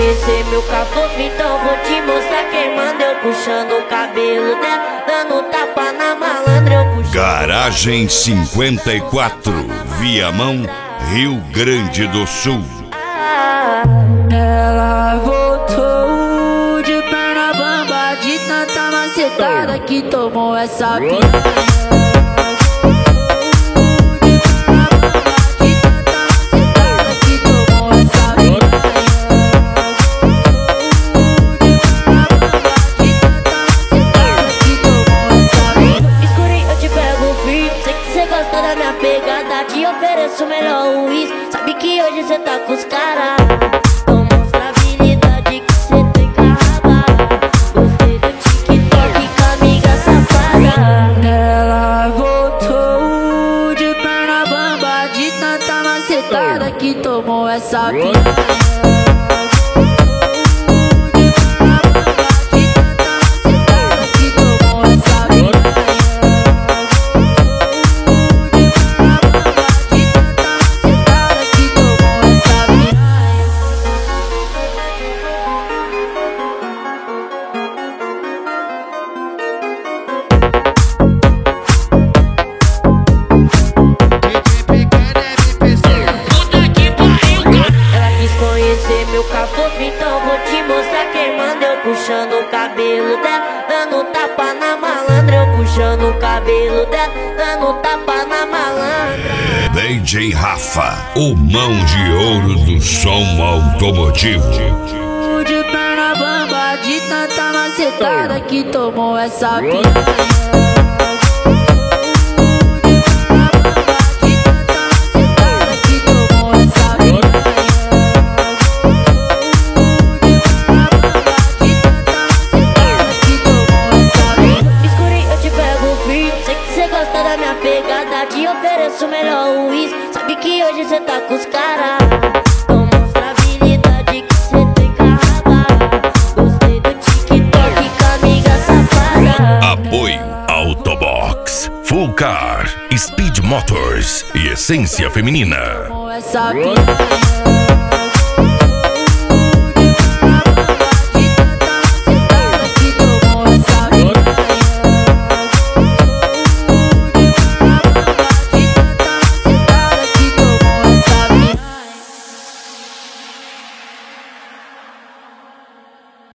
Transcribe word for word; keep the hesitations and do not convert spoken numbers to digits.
conhecer meu cafofo, então vou te mostrar quem manda. Eu puxando o cabelo dela, dando tapa na malandra, eu puxando. Garagem cinquenta e quatro, Viamão, Rio Grande do Sul. Ela voltou de perna bamba, de tanta macetada que tomou essa piranha. Te ofereço o melhor uísque, sabe que hoje cê tá com os caras. Então mostra a habilidade que cê tem com a raba. Gostei do TikTok com a amiga safada. Ela voltou de perna bamba, de tanta macetada que tomou essa piranha. Meu cafofo, então vou te mostrar quem manda. Eu puxando o cabelo dela, dando tapa na malandra. Eu puxando o cabelo dela, dando tapa na malandra. D J Rafa, o mão de ouro do som automotivo. De perna bamba, de tanta macetada que tomou essa piranha. Te ofereço o melhor uísque, sabe que hoje cê tá com os caras. Então mostra a habilidade que cê tem com a raba. Gostei do TikTok com a amiga safada. Apoio Autobox, Full Car, Speed Motors e Essência Feminina. Essa piranha.